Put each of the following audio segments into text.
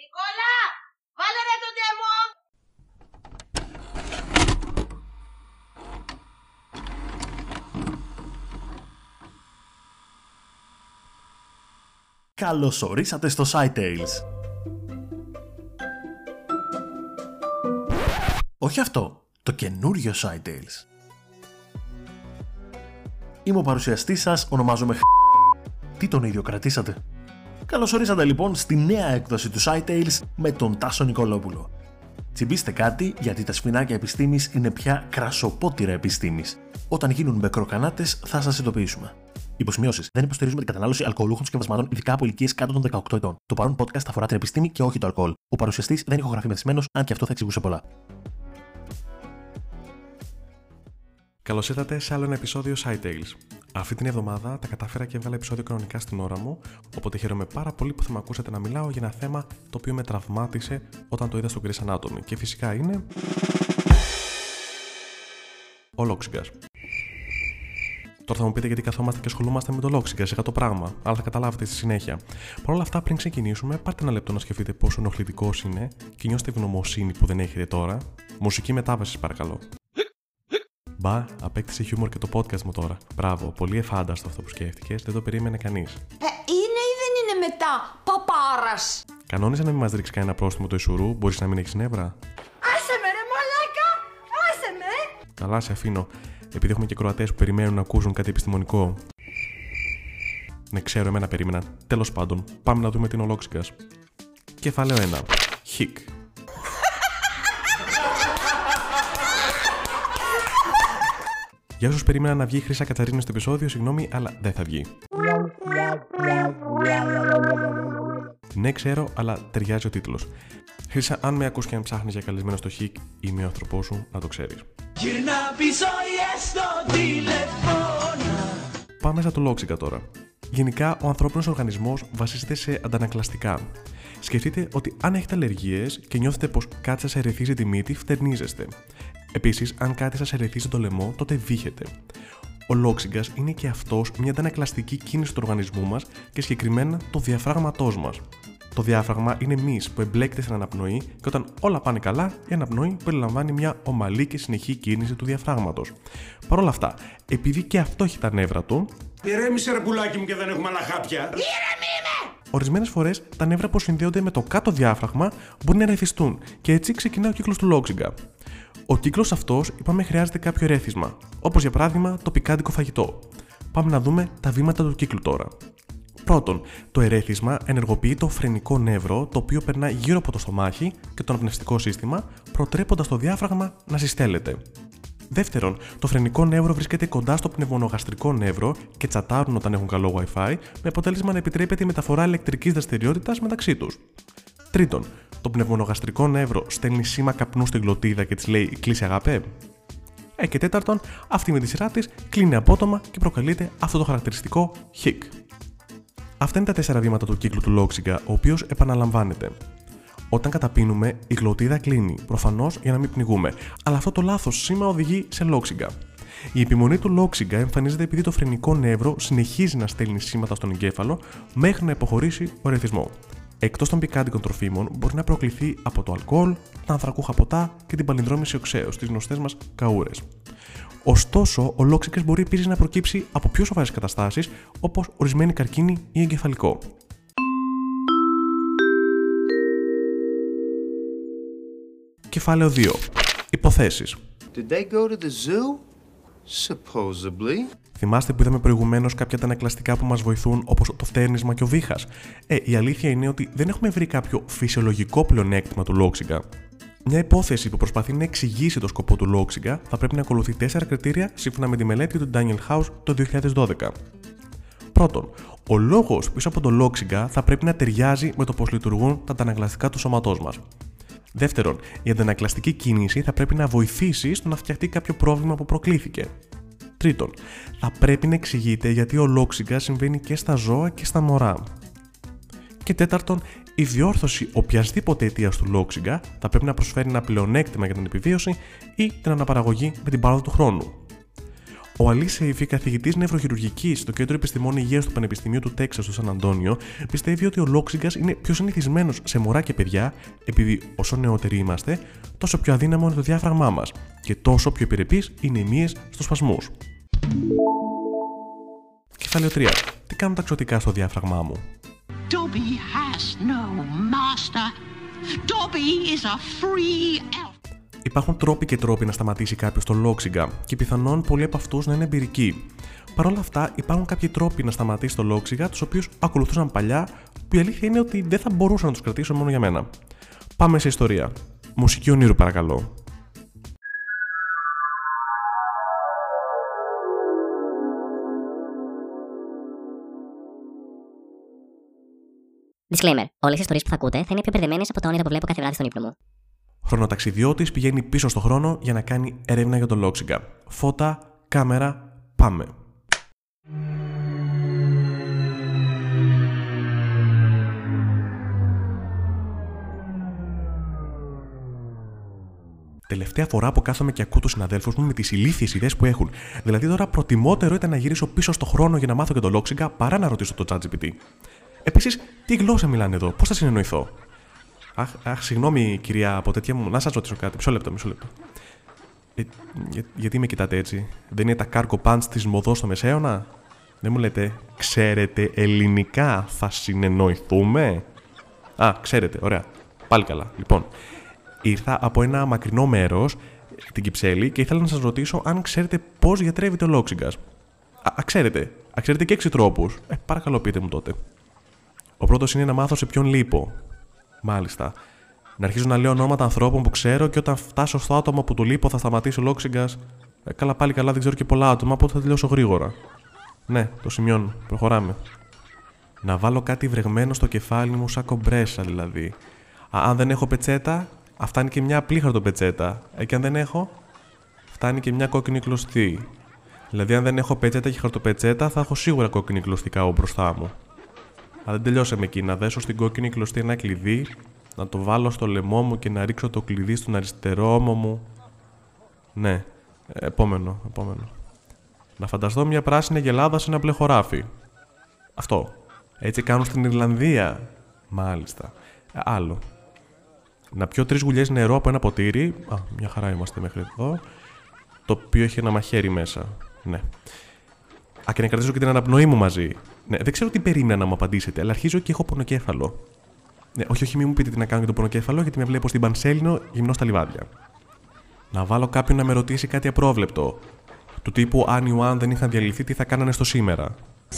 Νικόλα, βάλε ρε το demo! Καλώς ορίσατε στο SciTales. Όχι αυτό, το καινούριο SciTales. Είμαι ο παρουσιαστής σας, ονομάζομαι Τι τον ίδιο κρατήσατε. Καλώς ορίσατε λοιπόν στη νέα έκδοση του SciTales με τον Τάσο Νικολόπουλο. Τσιμπήστε κάτι, γιατί τα σφινάκια επιστήμης είναι πια κρασοπότηρα επιστήμης. Όταν γίνουν μπεκροκανάτες θα σας ειδοποιήσουμε. Υποσημειώσεις: δεν υποστηρίζουμε την κατανάλωση αλκοολούχων σκευασμάτων, ειδικά από ηλικίες κάτω των 18 ετών. Το παρόν podcast αφορά την επιστήμη και όχι το αλκοόλ. Ο παρουσιαστής δεν ηχογραφεί μεθυσμένος, αν και αυτό θα εξηγούσε πολλά. Καλώς ήρθατε σε άλλο ένα επεισόδιο SciTales. Αυτή την εβδομάδα τα κατάφερα και έβγαλα επεισόδιο κανονικά στην ώρα μου, οπότε χαίρομαι πάρα πολύ που θα με ακούσετε να μιλάω για ένα θέμα το οποίο με τραυμάτισε όταν το είδα στο Grey's Anatomy. Και φυσικά είναι ο Λόξιγκας. Τώρα θα μου πείτε γιατί καθόμαστε και ασχολούμαστε με το Λόξιγκα, σιγά το πράγμα, αλλά θα καταλάβετε στη συνέχεια. Παρ' όλα αυτά, πριν ξεκινήσουμε, πάρτε ένα λεπτό να σκεφτείτε πόσο ενοχλητικός είναι και νιώστε ευγνωμοσύνη που δεν έχετε τώρα. Μουσική μετάβαση, παρακαλώ. Μπα, απέκτησε χιούμορ και το podcast μου τώρα. Μπράβο, πολύ εφάνταστο αυτό που σκέφτηκες, δεν το περίμενε κανείς. Είναι ή δεν είναι μετά, παπάρας! Κανόνισε να μην μας ρίξει κανένα πρόστιμο το Ισουρού, μπορείς να μην έχεις νεύρα. Άσε με ρε μαλάκα! Άσε με! Καλά, σε αφήνω. Επειδή έχουμε και κροατές που περιμένουν να ακούσουν κάτι επιστημονικό. Ναι, ξέρω, εμένα περίμεναν. Τέλος πάντων, πάμε να δούμε την Ολόξιγκας. Κεφάλαιο 1. Χικ. Για όσους περίμεναν να βγει η Χρύσα Κατσαρίνη στο επεισόδιο, συγγνώμη, αλλά δεν θα βγει. Ναι, ξέρω, αλλά ταιριάζει ο τίτλος. Χρύσα, αν με ακούς και αν ψάχνεις για καλεσμένο στο Χικ, είμαι ο άνθρωπός σου, να το ξέρεις. Γυρνά πίσω στο τηλεφώνα. Πάμε στα του Λόξιγκα τώρα. Γενικά, ο ανθρώπινος οργανισμός βασίζεται σε αντανακλαστικά. Σκεφτείτε ότι αν έχετε αλλεργίες και νιώθετε πως κάτι σας ερεθίζει τη μύτη, φτερνίζεστε. Επίσης, αν κάτι σας ερεθίζει το λαιμό, τότε βύχετε. Ο Λόξιγκας είναι και αυτός μια αντανακλαστική κίνηση του οργανισμού μας και συγκεκριμένα το διαφράγματός μας. Το διάφραγμα είναι μυς που εμπλέκεται στην αναπνοή και όταν όλα πάνε καλά, η αναπνοή περιλαμβάνει μια ομαλή και συνεχή κίνηση του διαφράγματος. Παρ' όλα αυτά, επειδή και αυτό έχει τα νεύρα του. Ηρέμησε ρε πουλάκι μου και δεν έχουμε άλλα χάπια. Ορισμένες φορές τα νεύρα που συνδέονται με το κάτω διάφραγμα μπορεί να ερεθιστούν και έτσι ξεκινά ο κύκλος του Λόξιγκα. Ο κύκλος αυτός, είπαμε, χρειάζεται κάποιο ερέθισμα, όπως για παράδειγμα το πικάντικο φαγητό. Πάμε να δούμε τα βήματα του κύκλου τώρα. Πρώτον, το ερέθισμα ενεργοποιεί το φρενικό νεύρο, το οποίο περνά γύρω από το στομάχι και το αναπνευστικό σύστημα, προτρέποντας το διάφραγμα να συστέλλεται. Δεύτερον, το φρενικό νεύρο βρίσκεται κοντά στο πνευμονογαστρικό νεύρο και τσατάρουν όταν έχουν καλό Wi-Fi, με αποτέλεσμα να επιτρέπεται η μεταφορά ηλεκτρικής δραστηριότητας μεταξύ τους. Τρίτον, το πνευμονογαστρικό νεύρο στέλνει σήμα καπνού στην γλωτίδα και της λέει «Κλείσε αγάπε». Και τέταρτον, αυτή με τη σειρά της κλείνει απότομα και προκαλείται αυτό το χαρακτηριστικό χικ. Αυτά είναι τα 4 βήματα του κύκλου του Λόξιγκα, ο οποίος επαναλαμβάνεται. Όταν καταπίνουμε, η γλωτίδα κλείνει, προφανώς για να μην πνιγούμε, αλλά αυτό το λάθος σήμα οδηγεί σε Λόξιγκα. Η επιμονή του Λόξιγκα εμφανίζεται επειδή το φρενικό νεύρο συνεχίζει να στέλνει σήματα στον εγκέφαλο μέχρι να υποχωρήσει ο ερεθισμό. Εκτός των πικάντικων τροφίμων, μπορεί να προκληθεί από το αλκοόλ, τα ανθρακούχα ποτά και την παλινδρόμηση οξέως, τις γνωστές μας καούρες. Ωστόσο, ο Λόξιγκας μπορεί επίσης να προκύψει από πιο σοβαρές καταστάσεις, όπως ορισμένη καρκίνη ή εγκεφαλικό. Κεφάλαιο 2. Υποθέσεις. Did they go to the zoo? Supposedly. Θυμάστε που είδαμε προηγουμένως κάποια αντανακλαστικά που μας βοηθούν, όπως το φτέρνισμα και ο βήχας. Η αλήθεια είναι ότι δεν έχουμε βρει κάποιο φυσιολογικό πλεονέκτημα του Λόξιγκα. Μια υπόθεση που προσπαθεί να εξηγήσει το σκοπό του Λόξιγκα θα πρέπει να ακολουθεί 4 κριτήρια σύμφωνα με τη μελέτη του Daniel House το 2012. Πρώτον, ο λόγος πίσω από το Λόξιγκα θα πρέπει να ταιριάζει με το πώς λειτουργούν τα αντανακλαστικά του σώματός μας. Δεύτερον, η αντανακλαστική κίνηση θα πρέπει να βοηθήσει στο να φτιαχτεί κάποιο πρόβλημα που προκλήθηκε. Τρίτον, θα πρέπει να εξηγείται γιατί ο Λόξιγκα συμβαίνει και στα ζώα και στα μωρά. Και τέταρτον, η διόρθωση οποιασδήποτε αιτίας του Λόξιγκα θα πρέπει να προσφέρει ένα πλεονέκτημα για την επιβίωση ή την αναπαραγωγή με την πάροδο του χρόνου. Ο Αλή Σέιφι, καθηγητής νευροχειρουργικής στο Κέντρο Επιστημών Υγείας του Πανεπιστημίου του Τέξας στο Σαν Αντώνιο, πιστεύει ότι ο λόγξιγκας είναι πιο συνηθισμένος σε μωρά και παιδιά, επειδή όσο νεότεροι είμαστε, τόσο πιο αδύναμο είναι το διάφραγμά μας και τόσο πιο επιρρεπείς είναι οι μύες στους σπασμούς. Κεφάλαιο 3. Τι κάνουν τα ξωτικά στο διάφραγμά μου? Dobby has no master. Dobby is a free elf. Υπάρχουν τρόποι και τρόποι να σταματήσει κάποιος το λόγξιγκα και πιθανόν πολλοί από αυτούς να είναι εμπειρικοί. Παρ' όλα αυτά, υπάρχουν κάποιοι τρόποι να σταματήσει το λόγξιγκα, τους οποίους ακολουθούσαν παλιά, που η αλήθεια είναι ότι δεν θα μπορούσα να τους κρατήσω μόνο για μένα. Πάμε σε ιστορία. Μουσική ονείρου, παρακαλώ. Disclaimer. Όλες οι ιστορίες που θα ακούτε θα είναι πιο μπερδεμένες από τα όνειρα που βλέπω κάθε βράδυ στον ύπνο μου. Χρονοταξιδιώτης πηγαίνει πίσω στο χρόνο για να κάνει έρευνα για το λόγξιγκα. Φώτα, κάμερα, πάμε. Τελευταία φορά που κάθομαι και ακούω τους συναδέλφους μου με τις ηλίθιες ιδέες που έχουν. Δηλαδή τώρα προτιμότερο ήταν να γυρίσω πίσω στο χρόνο για να μάθω για το λόγξιγκα παρά να ρωτήσω το ChatGPT. Επίσης, τι γλώσσα μιλάνε εδώ, πώς θα συνεννοηθώ? Αχ, συγγνώμη κυρία από τέτοια μου, να σας ρωτήσω κάτι. Μισό λεπτό. Γιατί με κοιτάτε έτσι? Δεν είναι τα cargo pants της Μοδός στο Μεσαίωνα? Δεν μου λέτε, ξέρετε ελληνικά, θα συνεννοηθούμε? Ξέρετε, ωραία. Πάλι καλά. Λοιπόν, ήρθα από ένα μακρινό μέρος, την Κυψέλη, και ήθελα να σας ρωτήσω αν ξέρετε πώς γιατρεύεται ο λόγξιγκας. Ξέρετε και 6 τρόπους. Παρακαλώ πείτε μου τότε. Ο πρώτος είναι να μάθω σε ποιον λείπω. Μάλιστα. Να αρχίζω να λέω ονόματα ανθρώπων που ξέρω και όταν φτάσω στο άτομο που του λείπω θα σταματήσει ο λόγξιγκας. Πάλι καλά, δεν ξέρω και πολλά άτομα, οπότε θα τελειώσω γρήγορα. Ναι, το σημειώνω. Προχωράμε. Να βάλω κάτι βρεγμένο στο κεφάλι μου, σαν κομπρέσα δηλαδή. Αν δεν έχω πετσέτα, φτάνει και μια απλή χαρτοπετσέτα. Και αν δεν έχω, φτάνει και μια κόκκινη κλωστή. Δηλαδή, αν δεν έχω πετσέτα και χαρτοπετσέτα, θα έχω σίγουρα κόκκινη κλωστή κάπου μπροστά μου. Αλλά δεν τελειώσαμε εκεί. Να δέσω στην κόκκινη κλωστή ένα κλειδί, να το βάλω στο λαιμό μου και να ρίξω το κλειδί στον αριστερό ώμο μου. Ναι, επόμενο. Να φανταστώ μια πράσινη γελάδα σε ένα μπλε χωράφι. Αυτό. Έτσι κάνουν στην Ιρλανδία. Μάλιστα. Άλλο. Να πιω 3 γουλιές νερό από ένα ποτήρι. Μια χαρά είμαστε μέχρι εδώ. Το οποίο έχει ένα μαχαίρι μέσα. Ναι. Και να κρατήσω και την αναπνοή μου μαζί. Ναι, δεν ξέρω τι περίμενα να μου απαντήσετε, αλλά αρχίζω και έχω πονοκέφαλο. Ναι, όχι, μην μου πείτε τι να κάνω για το πονοκέφαλο, γιατί με βλέπω στην Πανσέλινο γυμνό στα λιβάδια. Να βάλω κάποιον να με ρωτήσει κάτι απρόβλεπτο. Του τύπου αν οι Ουάν δεν είχαν διαλυθεί, τι θα κάνανε στο σήμερα.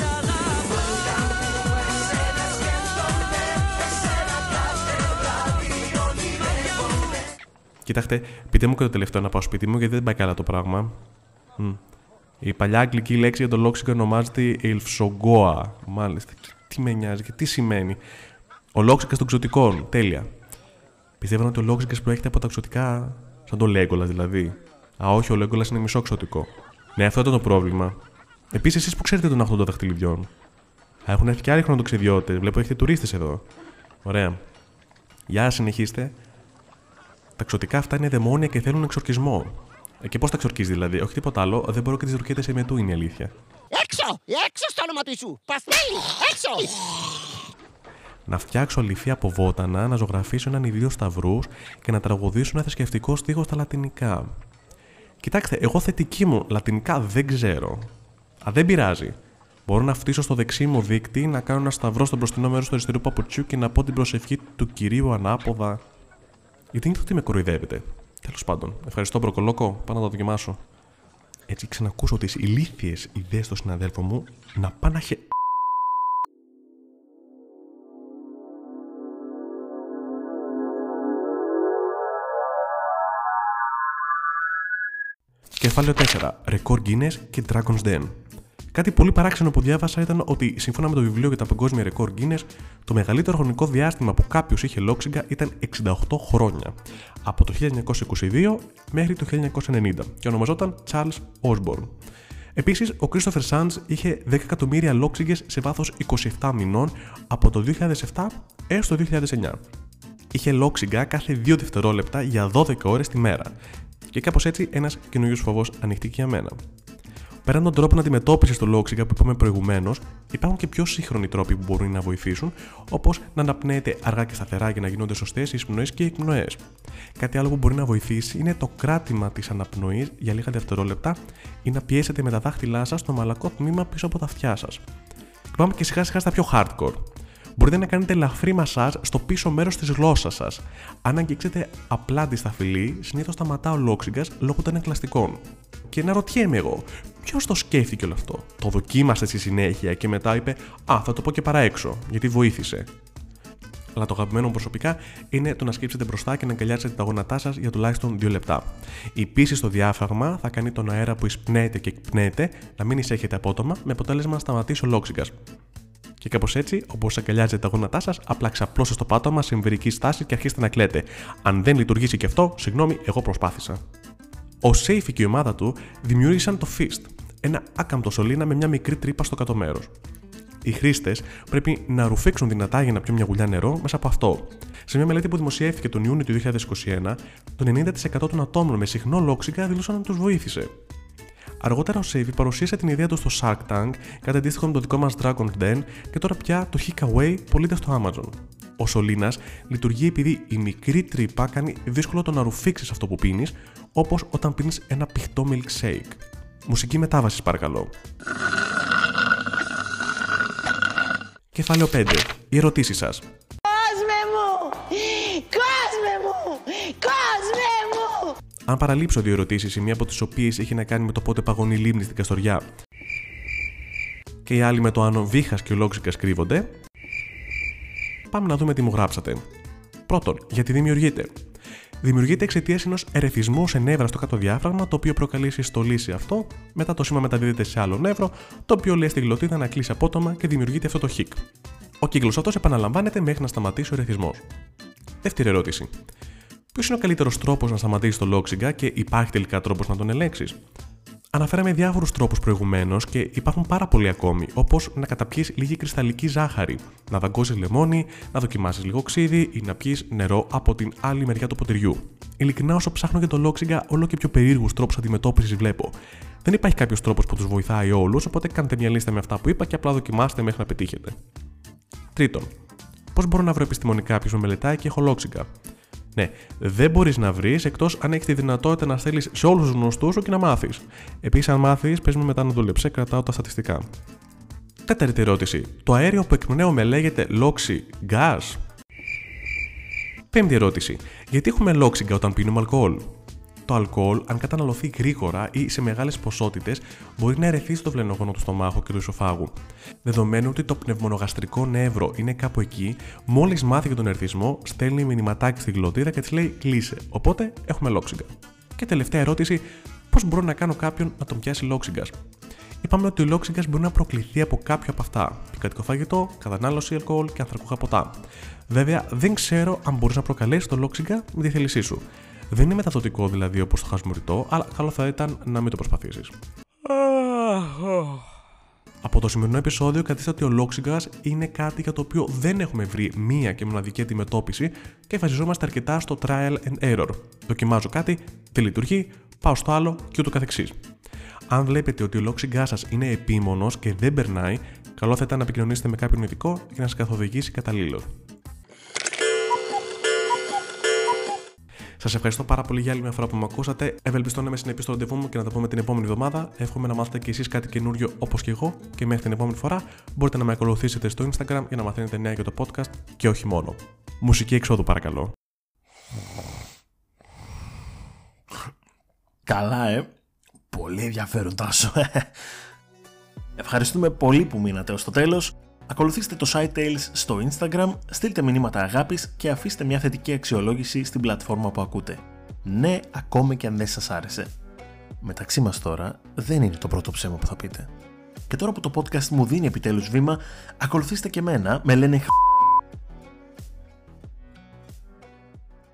Κοιτάξτε, πείτε μου και το τελευταίο να πάω σπίτι μου, γιατί δεν πάει καλά το πράγμα. Η παλιά αγγλική λέξη για το λόγξιγκα ονομάζεται Elfsogoa. Μάλιστα. Τι με νοιάζει και τι σημαίνει? Ο λόγξιγκας των ξωτικών. Τέλεια. Πιστεύω ότι ο λόγξιγκας προέρχεται από τα ξωτικά, σαν το Λέγκολας δηλαδή. Όχι, ο Λέγκολας είναι μισό ξωτικό. Ναι, αυτό ήταν το πρόβλημα. Επίσης, εσείς που ξέρετε τον άχθο των δαχτυλιδιών? Έχουν έρθει και άλλοι χρονοτοξιδιώτες. Βλέπω έχετε τουρίστες εδώ. Ωραία. Για συνεχίστε. Τα ξωτικά αυτά είναι δαιμόνια και θέλουν εξορκισμό. Και πώς τα εξορκίζει δηλαδή? Όχι τίποτα άλλο, δεν μπορώ και τις ρουκέτες σε μετού, είναι η αλήθεια. Έξω! Έξω στο όνομα του Ιησού! Παστέλι! Έξω! Να φτιάξω αληθεία από βότανα, να ζωγραφίσω έναν ή 2 σταυρούς και να τραγουδήσω ένα θρησκευτικό στίχο στα λατινικά. Κοιτάξτε, εγώ θετική μου λατινικά δεν ξέρω. Δεν πειράζει. Μπορώ να φτύσω στο δεξί μου δείκτη, να κάνω ένα σταυρό στο μπροστινό μέρος του αριστερού παπουτσιού και να πω την προσευχή του κυρίου ανάποδα. Γιατί νιώθω ότι με κοροϊδεύετε. Τέλος πάντων, ευχαριστώ Μπροκολόκο, πάω να το δοκιμάσω. Έτσι ξανακούσω τις ηλίθιες ιδέες των συναδέλφων μου να πάνε να Κεφάλαιο 4. Ρεκόρ Guinness και Dragon's Den. Κάτι πολύ παράξενο που διάβασα ήταν ότι, σύμφωνα με το βιβλίο για τα παγκόσμια ρεκόρ Guinness, το μεγαλύτερο χρονικό διάστημα που κάποιος είχε λόγξιγκα ήταν 68 χρόνια. Από το 1922 μέχρι το 1990 και ονομαζόταν Charles Osborne. Επίσης, ο Christopher Sands είχε 10 εκατομμύρια λόγξιγκες σε βάθος 27 μηνών από το 2007 έως το 2009. Είχε λόγξιγκα κάθε 2 δευτερόλεπτα για 12 ώρες τη μέρα. Και κάπως έτσι ένας καινούριος φόβος ανοιχτεί και για μένα. Πέραν τον τρόπο αντιμετώπισης του λόξιγκα που είπαμε προηγουμένως, υπάρχουν και πιο σύγχρονοι τρόποι που μπορούν να βοηθήσουν, όπως να αναπνέετε αργά και σταθερά για να γίνονται σωστές οι εισπνοές και οι εκπνοές. Κάτι άλλο που μπορεί να βοηθήσει είναι το κράτημα της αναπνοής για λίγα δευτερόλεπτα ή να πιέσετε με τα δάχτυλά σας το μαλακό τμήμα πίσω από τα αυτιά σας. Και πάμε και σιγά σιγά στα πιο hardcore. Μπορείτε να κάνετε ελαφρύ μασάζ στο πίσω μέρος της γλώσσας σας. Αν αγγίξετε απλά τη σταφυλή, συνήθως σταματά ο λόξιγκας λόγω των εκλαστικών. Και να ρωτιέμαι εγώ, ποιος το σκέφτηκε όλο αυτό? Το δοκίμασε στη συνέχεια και μετά είπε θα το πω και παρά έξω, γιατί βοήθησε. Αλλά το αγαπημένο μου προσωπικά είναι το να σκύψετε μπροστά και να αγκαλιάσετε τα γόνατά σας για τουλάχιστον 2 λεπτά. Η πίεση στο διάφραγμα θα κάνει τον αέρα που εισπνέεται και εκπνέεται να μην εισέχεται απότομα, με αποτέλεσμα να σταματήσει ο λόξιγκας. Και κάπως έτσι, όπως αγκαλιάζετε τα γόνατά σας, απλά ξαπλώστε στο πάτωμα σε εμβυρική στάση και αρχίστε να κλαίτε. Αν δεν λειτουργήσει και αυτό, συγγνώμη, εγώ προσπάθησα. Ο Σέιφι και η ομάδα του δημιούργησαν το Fist, ένα άκαμπτο σωλήνα με μια μικρή τρύπα στο κάτω μέρος. Οι χρήστες πρέπει να ρουφήξουν δυνατά για να πιούν μια γουλιά νερό μέσα από αυτό. Σε μια μελέτη που δημοσιεύθηκε τον Ιούνιο του 2021, το 90% των ατόμων με συχνό λόξιγκα δήλωσαν να τους βοήθησε. Αργότερα ο Σέιφι παρουσίασε την ιδέα του στο Shark Tank, κάτι αντίστοιχο με το δικό μας Dragon's Den, και τώρα πια το Hikaway πωλείται στο Amazon. Ο σωλήνας λειτουργεί επειδή η μικρή τρύπα κάνει δύσκολο το να ρουφήξεις αυτό που πίνεις, όπως όταν πίνεις ένα πηχτό milkshake. Μουσική μετάβασης παρακαλώ. Κεφάλαιο 5. Οι ερωτήσεις σας. Κόσμε μου! Κόσμε μου! Κόσμε μου! Αν παραλείψω 2 ερωτήσεις, η μία από τις οποίες έχει να κάνει με το πότε παγωνεί λίμνη στην Καστοριά και η άλλη με το αν ο Βίχας και ο Λόξιγκας κρύβονται, πάμε να δούμε τι μου γράψατε. Πρώτον, γιατί δημιουργείται. Δημιουργείται εξαιτίας ενός ερεθισμού σε νεύρα στο κάτω διάφραγμα, το οποίο προκαλεί συστολή σε αυτό, μετά το σήμα μεταδίδεται σε άλλο νεύρο, το οποίο λέει στη γλωτίδα να κλείσει απότομα και δημιουργείται αυτό το χικ. Ο κύκλος αυτός επαναλαμβάνεται μέχρι να σταματήσει ο ερεθισμός. Δεύτερη ερώτηση. Ποιος είναι ο καλύτερος τρόπος να σταματήσεις το λόξιγκα και υπάρχει τελικά τρόπος να τον ελέγξεις? Αναφέραμε διάφορους τρόπους προηγουμένως και υπάρχουν πάρα πολλοί ακόμη, όπως να καταπιείς λίγη κρυσταλλική ζάχαρη, να δαγκώσεις λεμόνι, να δοκιμάσεις λίγο ξύδι ή να πιείς νερό από την άλλη μεριά του ποτηριού. Ειλικρινά, όσο ψάχνω για το λόξιγκα, όλο και πιο περίεργους τρόπους αντιμετώπισης βλέπω. Δεν υπάρχει κάποιος τρόπος που τους βοηθάει όλους, οπότε κάντε μια λίστα με αυτά που είπα και απλά δοκιμάστε μέχρι να πετύχετε. Τρίτον, πώς μπορώ να βρω επιστημονικά ποιος με μελετάει και έχω λόξιγκα? Ναι, δεν μπορείς να βρεις εκτός αν έχεις τη δυνατότητα να στέλνεις σε όλους τους γνωστούς σου και να μάθεις. Επίσης, αν μάθεις, πες μου μετά να δούλεψε, κρατάω τα στατιστικά. Τέταρτη ερώτηση. Το αέριο που εκπνέουμε λέγεται λόξι-gas? Πέμπτη ερώτηση. Γιατί έχουμε λόξιγκα όταν πίνουμε αλκοόλ? Το αλκοόλ, αν καταναλωθεί γρήγορα ή σε μεγάλες ποσότητες, μπορεί να ερεθίσει το φλενόγονο του στομάχου και του ισοφάγου. Δεδομένου ότι το πνευμονογαστρικό νεύρο είναι κάπου εκεί, μόλις μάθει για τον ερεθισμό, στέλνει μηνυματάκι στη γλωτίδα και της λέει κλείσε. Οπότε έχουμε λόξιγκα. Και τελευταία ερώτηση, πώς μπορώ να κάνω κάποιον να τον πιάσει λόξιγκας? Είπαμε ότι ο λόξιγκας μπορεί να προκληθεί από κάποιο από αυτά: πικατικό φαγητό, κατανάλωση αλκοόλ και ανθρακούχα ποτά. Βέβαια, δεν ξέρω αν μπορείς να προκαλέσεις το λόξιγκα με τη θέλησή σου. Δεν είναι μεταδοτικό δηλαδή όπως το χασμουριτό, αλλά καλό θα ήταν να μην το προσπαθήσεις. Από το σημερινό επεισόδιο κατήστε ότι ο λόξιγκας είναι κάτι για το οποίο δεν έχουμε βρει μία και μοναδική αντιμετώπιση και βασιζόμαστε αρκετά στο trial and error. Δοκιμάζω κάτι, δεν λειτουργεί, πάω στο άλλο και ούτω καθεξής. Αν βλέπετε ότι ο λόξιγκάς σας είναι επίμονος και δεν περνάει, καλό θα ήταν να επικοινωνήσετε με κάποιον ειδικό για να σας καθοδηγήσει καταλήλως. Σας ευχαριστώ πάρα πολύ για άλλη μια φορά που με ακούσατε. Ευελπιστώ να είμαι συνεπής στο ραντεβού μου και να τα πούμε την επόμενη εβδομάδα. Εύχομαι να μάθετε κι εσείς κάτι καινούριο όπως και εγώ. Και μέχρι την επόμενη φορά μπορείτε να με ακολουθήσετε στο Instagram για να μαθαίνετε νέα για το podcast και όχι μόνο. Μουσική εξόδου παρακαλώ. Καλά, Πολύ ενδιαφέρον, Τάσο. Ευχαριστούμε πολύ που μείνατε ως το τέλος. Ακολουθήστε το SciTales στο Instagram, στείλτε μηνύματα αγάπης και αφήστε μια θετική αξιολόγηση στην πλατφόρμα που ακούτε. Ναι, ακόμη και αν δεν σας άρεσε. Μεταξύ μας τώρα, δεν είναι το πρώτο ψέμα που θα πείτε. Και τώρα που το podcast μου δίνει επιτέλους βήμα, ακολουθήστε και εμένα, με λένε